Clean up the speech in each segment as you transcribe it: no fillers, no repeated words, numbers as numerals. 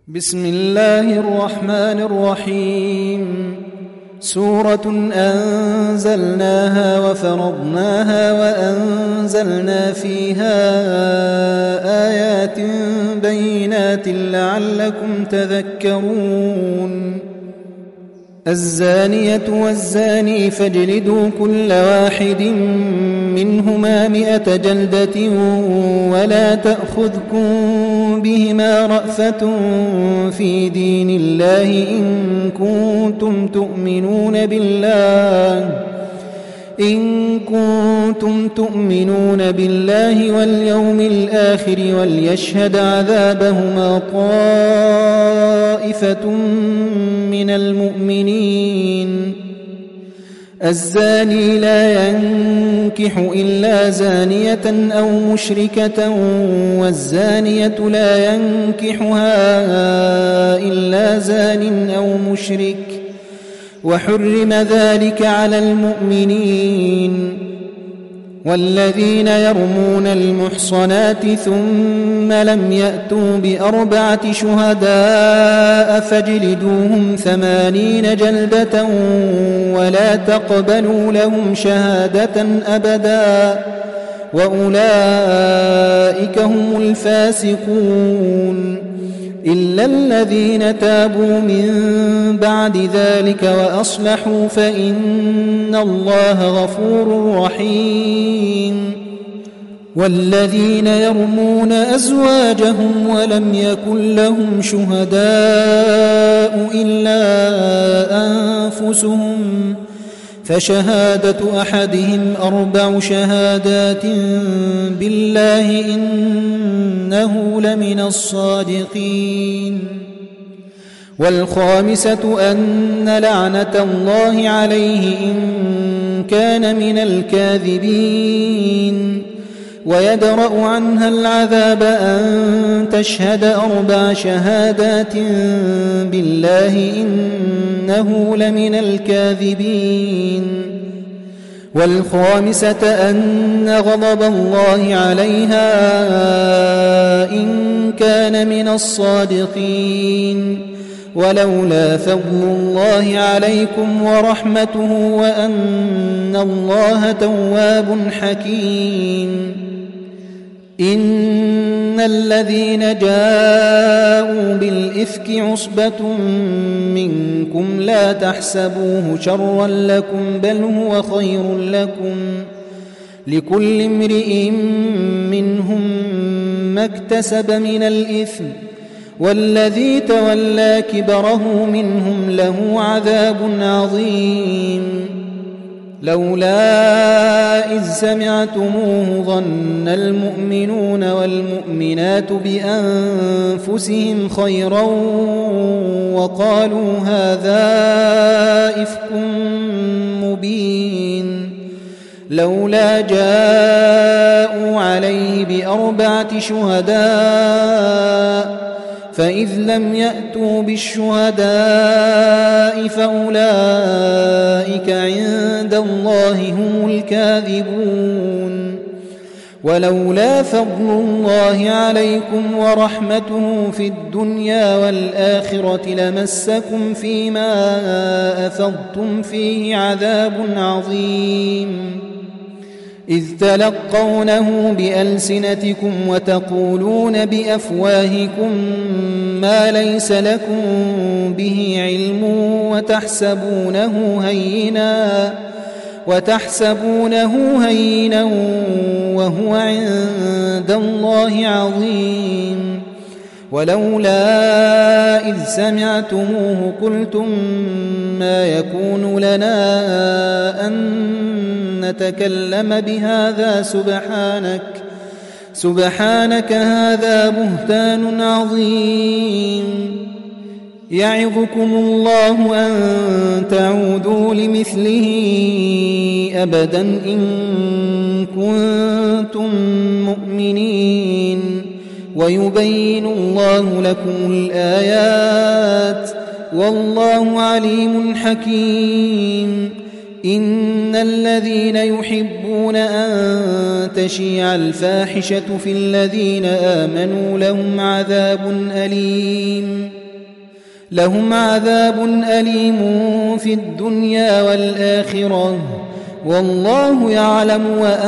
بسم الله الرحمن الرحيم. سورة أنزلناها وفرضناها وأنزلنا فيها آيات بينات لعلكم تذكرون. الزانية والزاني فاجلدوا كل واحد منهما 100 جلدة ولا تأخذكم بهما رأفة في دين الله إن كنتم تؤمنون بالله واليوم الآخر وليشهد عذابهما طائفة من المؤمنين. الزاني لا ينكح إلا زانية أو مشركة والزانية لا ينكحها إلا زان أو مشرك وحرم ذلك على المؤمنين. والذين يرمون المحصنات ثم لم يأتوا ب4 شهداء فاجلدوهم 80 جلدة ولا تقبلوا لهم شهادة أبدا وأولئك هم الفاسقون إلا الذين تابوا من بعد ذلك وأصلحوا فإن الله غفور رحيم. والذين يرمون أزواجهم ولم يكن لهم شهداء إلا أنفسهم فشهادة أحدهم 4 شهادات بالله إنه لمن الصادقين. والخامسة أن لعنة الله عليه إن كان من الكاذبين. ويدرأ عنها العذاب أن تشهد 4 شهادات بالله إنه لمن الكاذبين. والخامسة أن غضب الله عليها إن كان من الصادقين. ولولا فضل الله عليكم ورحمته وأن الله تواب حكيم. إن الذين جاءوا بالإفك عصبة منكم لا تحسبوه شرا لكم بل هو خير لكم لكل امرئ منهم ما اكتسب من الإثم والذي تولى كبره منهم له عذاب عظيم. لولا إذ سمعتموه ظن المؤمنون والمؤمنات بأنفسهم خيرا وقالوا هذا إفك مبين. لولا جاءوا عليه ب4 شهداء فإذ لم يأتوا بالشهداء فأولئك عند الله هم الكاذبون. ولولا فضل الله عليكم ورحمته في الدنيا والآخرة لمسكم فيما أفضتم فيه عذاب عظيم. إذ تلقونه بألسنتكم وتقولون بأفواهكم ما ليس لكم به علم وتحسبونه هينا وهو عند الله عظيم. ولولا إذ سمعتموه قلتم ما يكون لنا أن نتكلم بهذا سبحانك هذا بهتان عظيم. يعظكم الله أن تعودوا لمثله أبدا إن كنتم مؤمنين ويبين الله لكم الآيات والله عليم حكيم. إن الذين يحبون أن تشيع الفاحشة في الذين آمنوا لهم عذاب أليم في الدنيا والآخرة والله يعلم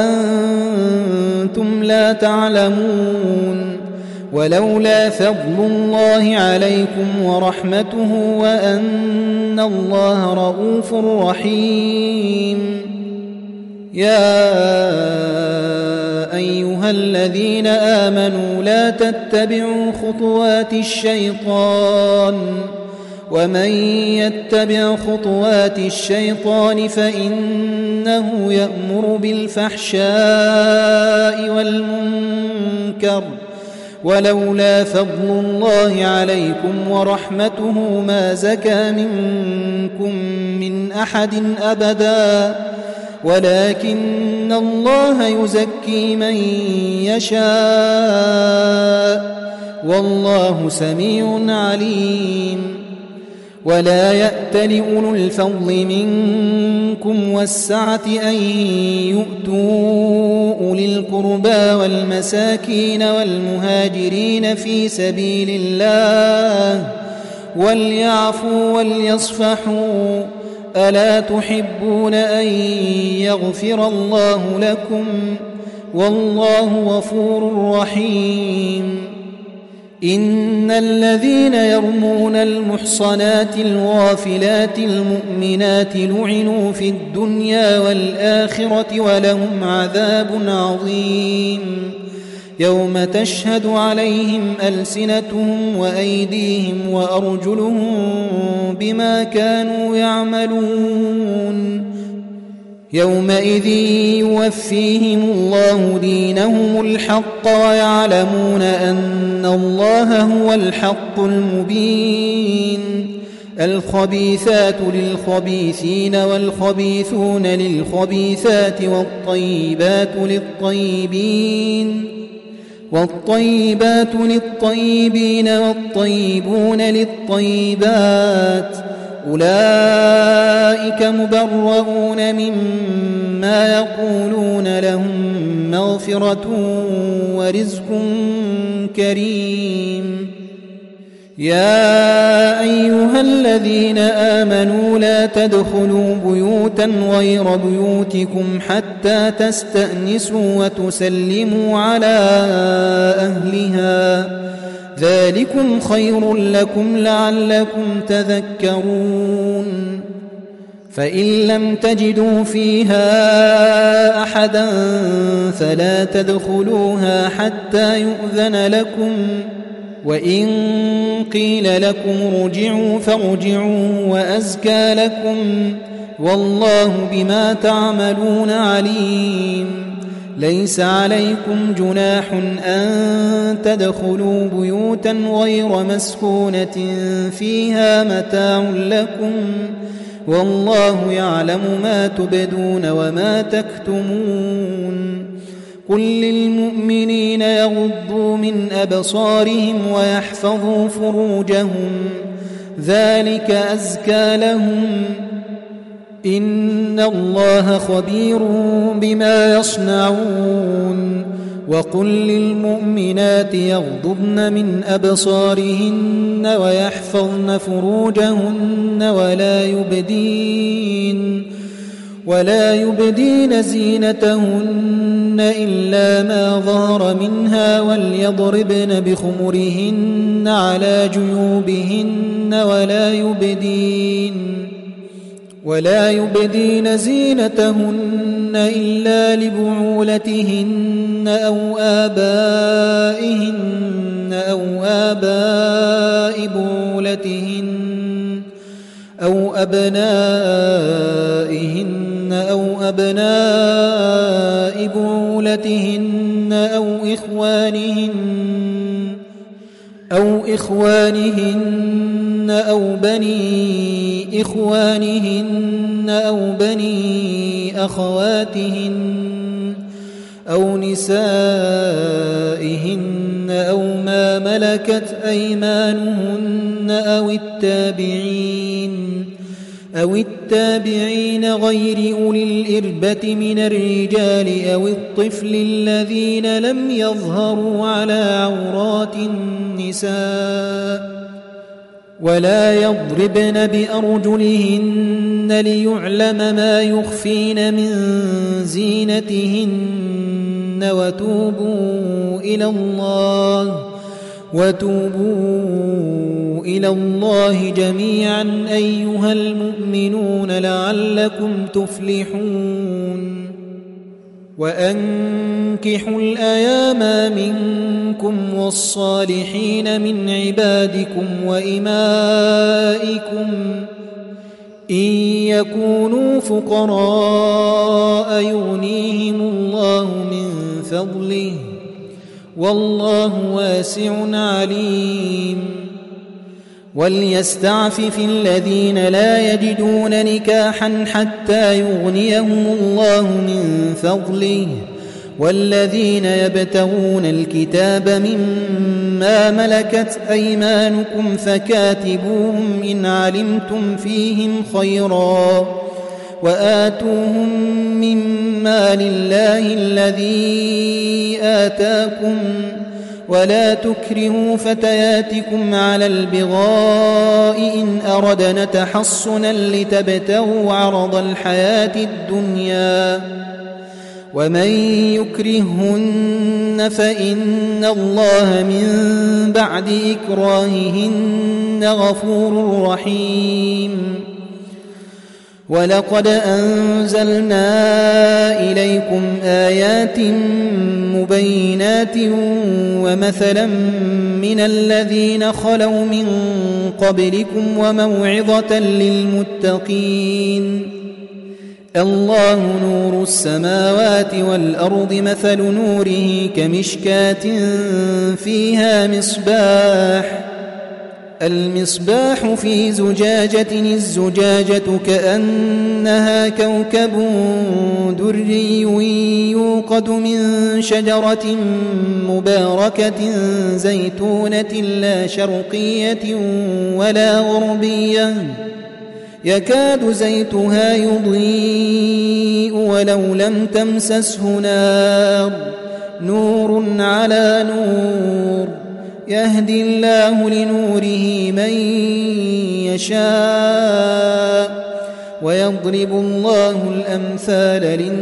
وأنتم لا تعلمون. ولولا فضل الله عليكم ورحمته وأن الله رؤوف رحيم. يا أيها الذين آمنوا لا تتبعوا خطوات الشيطان ومن يتبع خطوات الشيطان فإنه يأمر بالفحشاء والمنكر ولولا فضل الله عليكم ورحمته ما زكى منكم من أحد أبدا ولكن الله يزكي من يشاء والله سميع عليم. ولا يأتل أولو الفضل منكم والسعة أن يؤتوا أولي القربى والمساكين والمهاجرين في سبيل الله وليعفوا وليصفحوا ألا تحبون أن يغفر الله لكم والله غفور رحيم. إن الذين يرمون المحصنات الغافلات المؤمنات لعنوا في الدنيا والآخرة ولهم عذاب عظيم يوم تشهد عليهم ألسنتهم وأيديهم وأرجلهم بما كانوا يعملون يومئذ يوفيهم الله دينهم الحق ويعلمون أن الله هو الحق المبين. الخبيثات للخبيثين والخبيثون للخبيثات والطيبات للطيبين والطيبون للطيبات أولئك مبرؤون مما يقولون لهم مغفرة ورزق كريم. يا أيها الذين آمنوا لا تدخلوا بيوتا غير بيوتكم حتى تستأنسوا وتسلموا على أهلها ذلكم خير لكم لعلكم تذكرون. فإن لم تجدوا فيها أحدا فلا تدخلوها حتى يؤذن لكم وإن قيل لكم ارجعوا فارجعوا وأزكى لكم والله بما تعملون عليم. ليس عليكم جناح أن تدخلوا بيوتا غير مسكونة فيها متاع لكم والله يعلم ما تبدون وما تكتمون. قل للمؤمنين يغضوا من أبصارهم ويحفظوا فروجهم ذلك أزكى لهم إن الله خبير بما يصنعون. وقل للمؤمنات يغضضن من أبصارهن ويحفظن فروجهن ولا يبدين زينتهن إلا ما ظهر منها وليضربن بخمرهن على جيوبهن ولا يبدين زينتهن إلا لبعولتهن أو آبائهن أو آباء بعولتهن أو أبنائهن أو أبناء بعولتهن أو إخوانهن أو بني إخوانهن أو بني أخواتهن أو نسائهن أو ما ملكت أيمانهن أو التابعين غير أولي الإربة من الرجال أو الطفل الذين لم يظهروا على عورات النساء ولا يضربن بأرجلهن ليعلم ما يخفين من زينتهن وتوبوا إلى الله جميعا أيها المؤمنون لعلكم تفلحون وأنكحوا الأيام منكم والصالحين من عبادكم وإمائكم إن يكونوا فقراء يغنيهم الله من فضله والله واسع عليم وليستعفف الذين لا يجدون نكاحا حتى يغنيهم الله من فضله والذين يبتغون الكتاب مما ملكت أيمانكم فكاتبوهم إن علمتم فيهم خيرا وآتوهم مما لله الذي آتاكم ولا تكرهوا فتياتكم على البغاء إن أردنا تحصنا لتبتغوا عرض الحياة الدنيا ومن يكرهن فإن الله من بعد إكراههن غفور رحيم ولقد أنزلنا إليكم آيات مبينات ومثلا من الذين خلوا من قبلكم وموعظة للمتقين الله نور السماوات والأرض مثل نوره كمشكاة فيها المصباح في زجاجة الزجاجة كأنها كوكب دري يوقد من شجرة مباركة زيتونة لا شرقية ولا غربية يكاد زيتها يضيء ولو لم تمسسه نار نور على نور يهدي الله لنوره من يشاء ويضرب الله الأمثال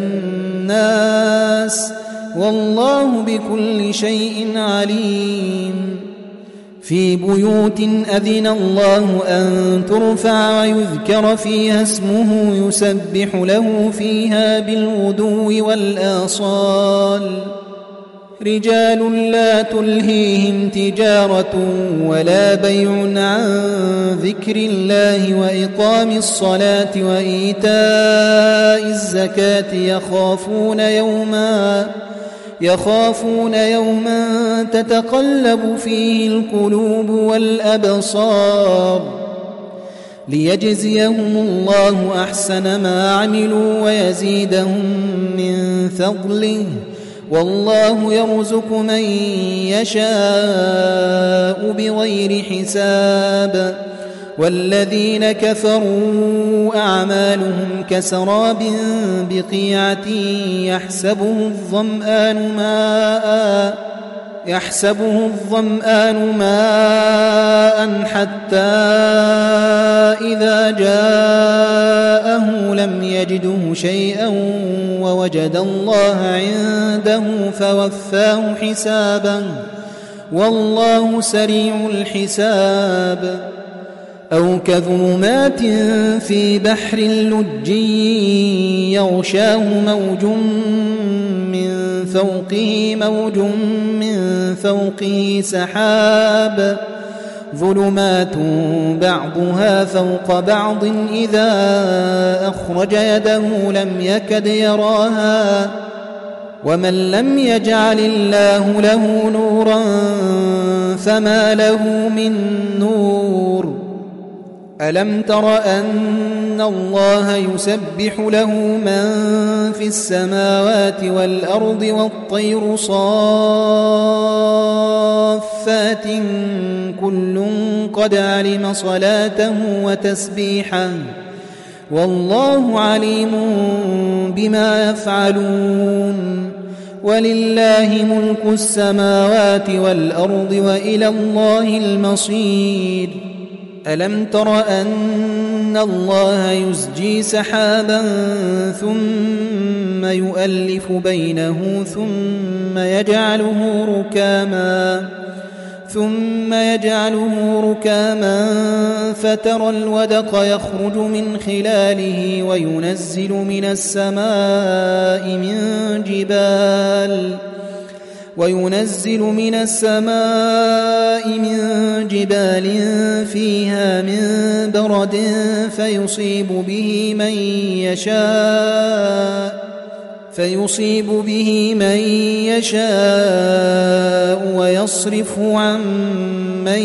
للناس والله بكل شيء عليم في بيوت أذن الله أن ترفع ويذكر فيها اسمه يسبح له فيها بالغدو والآصال رجال لا تلهيهم تجارة ولا بيع عن ذكر الله وإقام الصلاة وإيتاء الزكاة يخافون يوما تتقلب فيه القلوب والأبصار ليجزيهم الله أحسن ما عملوا ويزيدهم من فضله والله يرزق من يشاء بغير حساب والذين كفروا أعمالهم كسراب بقيعة يحسبه الظمآن ماء حتى إذا جاءه لم يجده شيئا ووجد الله عنده فوفاه حسابه والله سريع الحساب أو كظلمات في بحر لجي يغشاه موج من فوقه سحاب ظلمات بعضها فوق بعض إذا أخرج يده لم يكد يراها ومن لم يجعل الله له نورا فما له من نور ألم تر أن الله يسبح له من في السماوات والأرض والطير صافات كل قد علم صلاته وتسبيحه والله عليم بما يفعلون ولله ملك السماوات والأرض وإلى الله المصير ألم تر أن الله يزجي سحابا ثم يؤلف بينه ثم يجعله ركاما فترى الودق يخرج من خلاله وينزل من السماء من جبال فيها من برد فيصيب به من يشاء ويصرفه عن من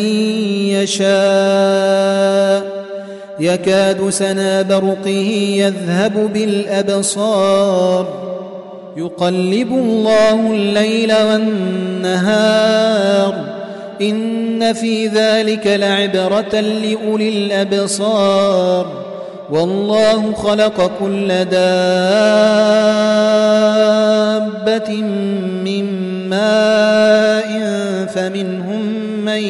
يشاء يكاد سنا برقه يذهب بالأبصار يقلب الله الليل والنهار إن في ذلك لعبرة لأولي الأبصار والله خلق كل دابة من ماء فمنهم من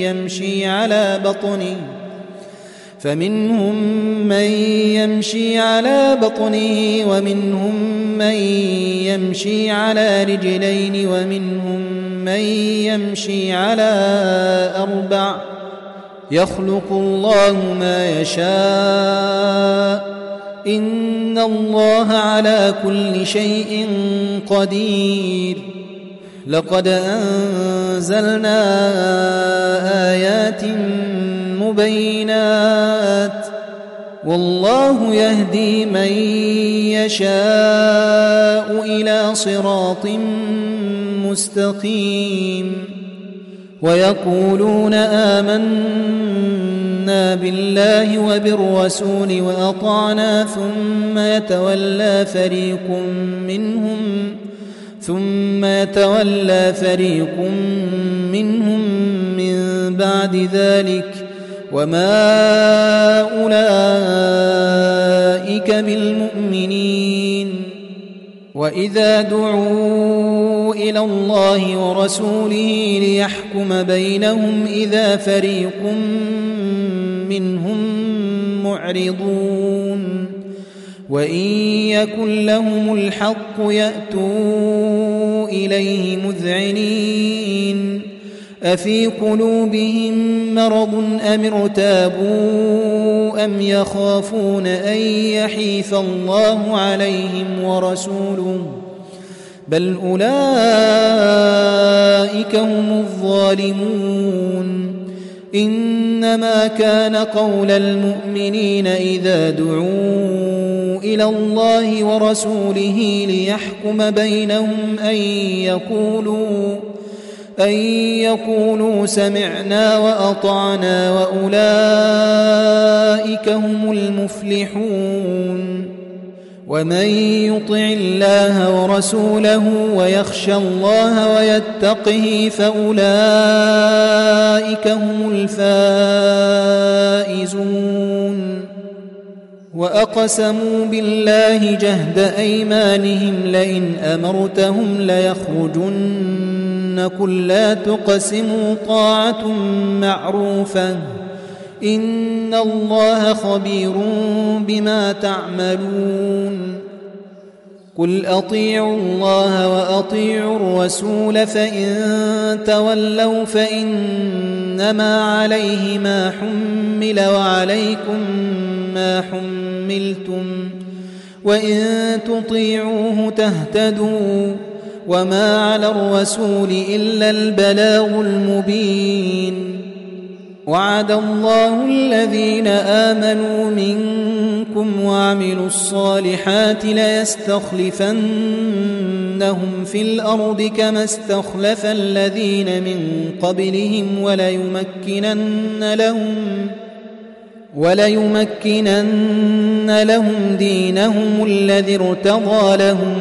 يمشي على بطنه ومنهم من يمشي على رجلين ومنهم من يمشي على أربع يخلق الله ما يشاء إن الله على كل شيء قدير لقد أنزلنا آيات مبينات والله يهدي من يشاء إلى صراط مستقيم ويقولون آمنا بالله وبالرسول وأطعنا ثم يتولى فريق منهم من بعد ذلك وما أولئك بالمؤمنين وإذا دعوا إلى الله ورسوله ليحكم بينهم إذا فريق منهم معرضون وإن يكن لهم الحق يأتوا إليه مذعنين أفي قلوبهم مرض أم ارتابوا أم يخافون أن يحيف الله عليهم ورسوله بل أولئك هم الظالمون إنما كان قول المؤمنين إذا دعوا إلى الله ورسوله ليحكم بينهم أن يقولوا سمعنا وأطعنا وأولئك هم المفلحون ومن يطع الله ورسوله ويخشى الله ويتقه فأولئك هم الفائزون وأقسموا بالله جهد أيمانهم لئن أمرتهم ليخرجن قل لا تقسموا طاعة معروفة إن الله خبير بما تعملون قل أطيعوا الله وأطيعوا الرسول فإن تولوا فإنما عليه ما حمل وعليكم ما حملتم وإن تطيعوه تهتدوا وما على الرسول إلا البلاغ المبين وعد الله الذين آمنوا منكم وعملوا الصالحات ليستخلفنهم في الأرض كما استخلف الذين من قبلهم وليمكنن لهم دينهم الذي ارتضى لهم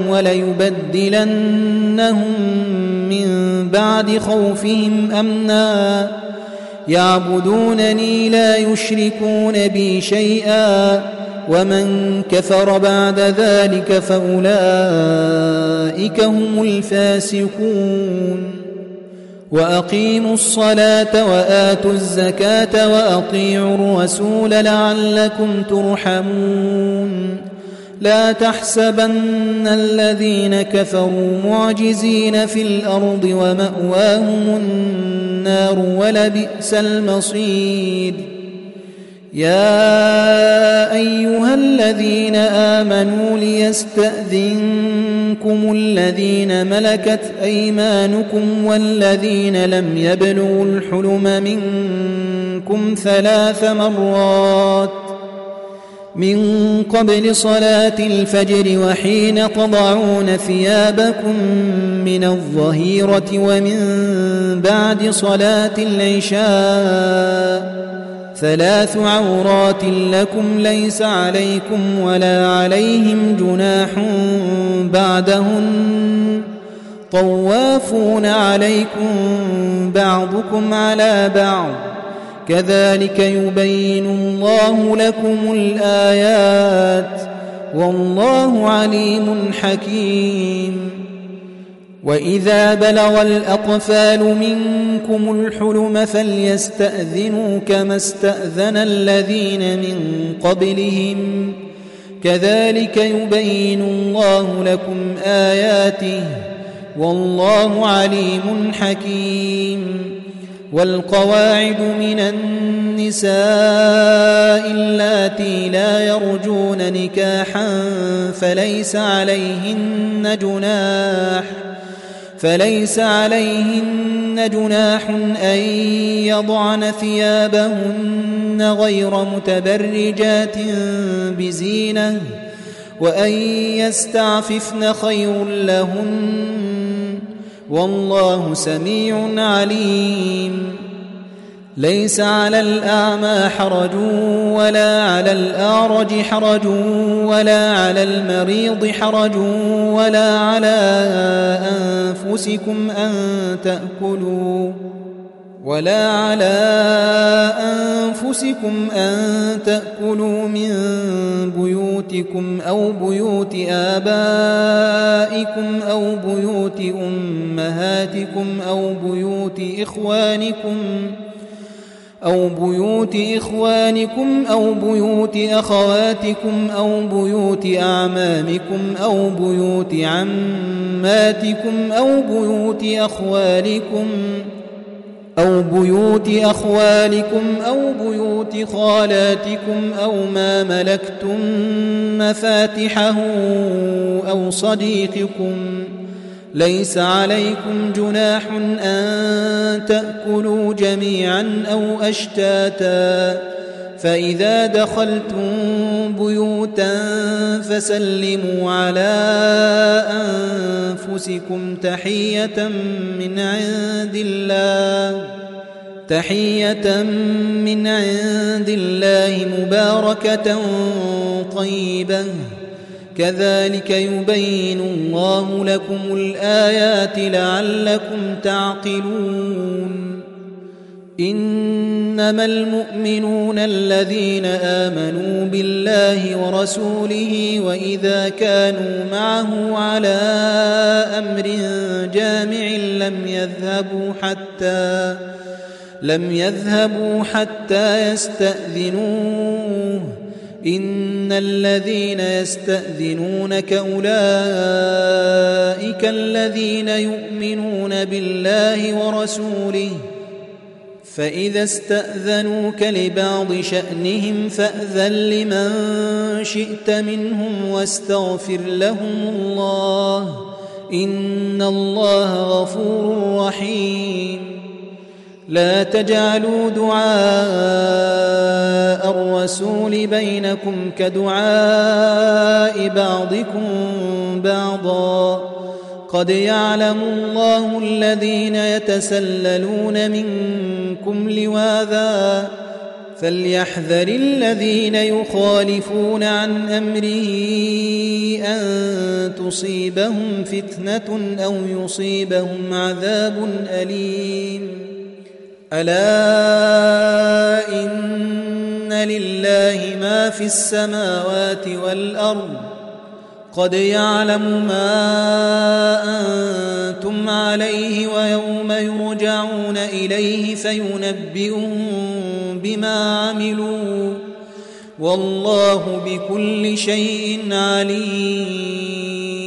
وليبدلنهم من بعد خوفهم أمنا يعبدونني لا يشركون بي شيئا ومن كفر بعد ذلك فأولئك هم الفاسقون وأقيموا الصلاة وآتوا الزكاة وأطيعوا الرسول لعلكم ترحمون لا تحسبن الذين كفروا معجزين في الأرض ومأواهم النار ولبئس المصير يا أيها الذين آمنوا ليستأذنكم الذين ملكت أيمانكم والذين لم يبلغوا الحلم منكم 3 مرات من قبل صلاة الفجر وحين تضعون ثيابكم من الظهيرة ومن بعد صلاة العشاء 3 عورات لكم ليس عليكم ولا عليهم جناح بعدهن طوافون عليكم بعضكم على بعض كذلك يبين الله لكم الآيات والله عليم حكيم وإذا بلغ الأطفال منكم الحلم فليستأذنوا كما استأذن الذين من قبلهم كذلك يبين الله لكم آياته والله عليم حكيم والقواعد من النساء اللاتي لا يرجون نكاحا فليس عليهن جناح أن يضعن ثيابهن غير متبرجات بزينة وأن يستعففن خير لهن والله سميع عليم ليس على الأعمى حرج ولا على الأعرج حرج ولا على المريض حرج ولا على أنفسكم أن تأكلوا من بيوتكم أو بيوت آبائكم أو بيوت أمهاتكم أو بيوت إخوانكم أو بيوت أخواتكم أو بيوت أعمامكم أو بيوت عماتكم أو بيوت أخوالكم أو بيوت خالاتكم أو ما ملكتم مفاتحه أو صديقكم ليس عليكم جناح أن تأكلوا جميعا أو أشتاتا فإذا دخلتم بيوتا فسلموا على أنفسكم تحية من عند الله مباركة طيبة كذلك يبين الله لكم الآيات لعلكم تعقلون إنما المؤمنون الذين آمنوا بالله ورسوله وإذا كانوا معه على أمر جامع لم يذهبوا حتى يستأذنوه إن الذين يستأذنونك أولئك الذين يؤمنون بالله ورسوله فإذا استأذنوك لبعض شأنهم فأذن لمن شئت منهم واستغفر لهم الله إن الله غفور رحيم لا تجعلوا دعاء الرسول بينكم كدعاء بعضكم بعضا قد يعلم الله الذين يتسللون منكم لواذا فليحذر الذين يخالفون عن أمره أن تصيبهم فتنة أو يصيبهم عذاب أليم ألا إن لله ما في السماوات والأرض قد يعلم ما أنتم عليه ويوم يرجعون إليه فينبئهم بما عملوا والله بكل شيء عليم